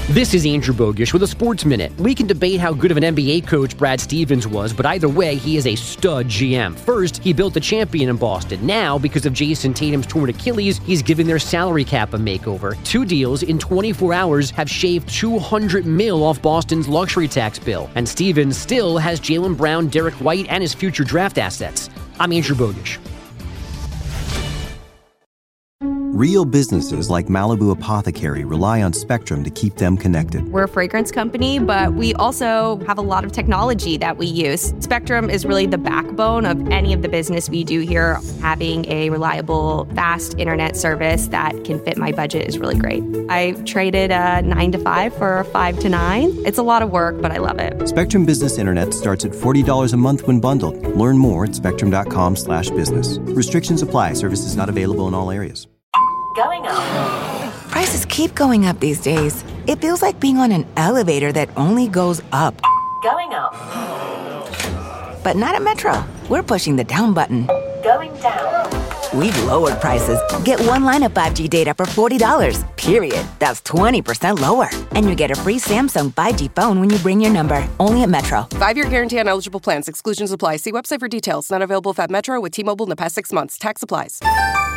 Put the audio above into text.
This is Andrew Bogish with a Sports Minute. We can debate how good of an NBA coach Brad Stevens was, but either way, he is a stud GM. First, he built the champion in Boston. Now, because of Jason Tatum's torn Achilles, he's giving their salary cap a makeover. 2 deals in 24 hours have shaved $200 million off Boston's luxury tax bill. And Stevens still has Jaylen Brown, Derek White, and his future draft assets. I'm Andrew Bogish. Real businesses like Malibu Apothecary rely on Spectrum to keep them connected. We're a fragrance company, but we also have a lot of technology that we use. Spectrum is really the backbone of any of the business we do here. Having a reliable, fast internet service that can fit my budget is really great. I traded a 9 to 5 for a 5 to 9. It's a lot of work, but I love it. Spectrum Business Internet starts at $40 a month when bundled. Learn more at spectrum.com/business. Restrictions apply. Services not available in all areas. Going up. Prices keep going up these days. It feels like being on an elevator that only goes up. Going up. But not at Metro. We're pushing the down button. Going down. We've lowered prices. Get one line of 5G data for $40, period. That's 20% lower. And you get a free Samsung 5G phone when you bring your number. Only at Metro. 5-year guarantee on eligible plans. Exclusions apply. See website for details. Not available at Metro with T-Mobile in the past 6 months. Tax applies.